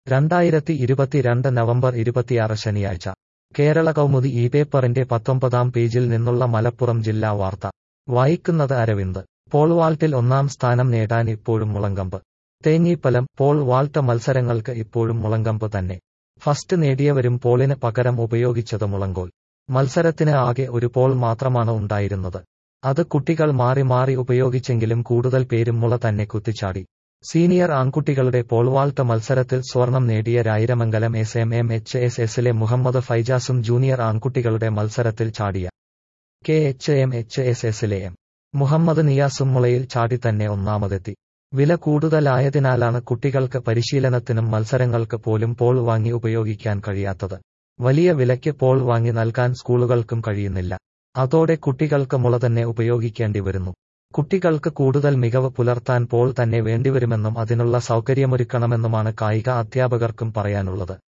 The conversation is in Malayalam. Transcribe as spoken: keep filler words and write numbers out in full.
രണ്ടായിരത്തി ഇരുപത്തിരണ്ട് നവംബർ ഇരുപത്തിയാറ് ശനിയാഴ്ച കേരള കൗമുദി ഈ പേപ്പറിന്റെ പത്തൊമ്പതാം പേജിൽ നിന്നുള്ള മലപ്പുറം ജില്ലാ വാർത്ത വായിക്കുന്നത് അരവിന്ദ്. പോൾ വാൾട്ടിൽ ഒന്നാം സ്ഥാനം നേടാൻ ഇപ്പോഴും മുളങ്കമ്പ്. തേഞ്ഞിപ്പലം. പോൾ വാൾട്ട് മത്സരങ്ങൾക്ക് ഇപ്പോഴും മുളങ്കമ്പ് തന്നെ. ഫസ്റ്റ് നേടിയവരും പോളിന് പകരം ഉപയോഗിച്ചത് മുളങ്കോൽ. മത്സരത്തിന് ആകെ ഒരു പോൾ മാത്രമാണ് ഉണ്ടായിരുന്നത്. അത് കുട്ടികൾ മാറി മാറി ഉപയോഗിച്ചെങ്കിലും കൂടുതൽ പേരും മുള തന്നെ കുത്തിച്ചാടി. സീനിയർ ആൺകുട്ടികളുടെ പോൾ വാൾട്ട് മത്സരത്തിൽ സ്വർണം നേടിയ Rayiramangalam S M M H S എസിലെ മുഹമ്മദ് ഫൈജാസും ജൂനിയർ ആൺകുട്ടികളുടെ മത്സരത്തിൽ ചാടിയ K H M H S എസിലെ എം മുഹമ്മദ് നിയാസും മുളയിൽ ചാടി തന്നെ ഒന്നാമതെത്തി. വില കൂടുതലായതിനാലാണ് കുട്ടികൾക്ക് പരിശീലനത്തിനും മത്സരങ്ങൾക്ക് പോലും പോൾ വാങ്ങി ഉപയോഗിക്കാൻ കഴിയാത്തത്. വലിയ വിലയ്ക്ക് പോൾ വാങ്ങി നൽകാൻ സ്കൂളുകൾക്കും കഴിയുന്നില്ല. അതോടെ കുട്ടികൾക്ക് മുള തന്നെ ഉപയോഗിക്കേണ്ടി വരുന്നു. കുട്ടികൾക്ക് കൂടുതൽ മികവ് പുലർത്താൻ പോൾ തന്നെ വേണ്ടിവരുമെന്നും അതിനുള്ള സൗകര്യമൊരുക്കണമെന്നുമാണ് കായിക അധ്യാപകർക്കും പറയാനുള്ളത്.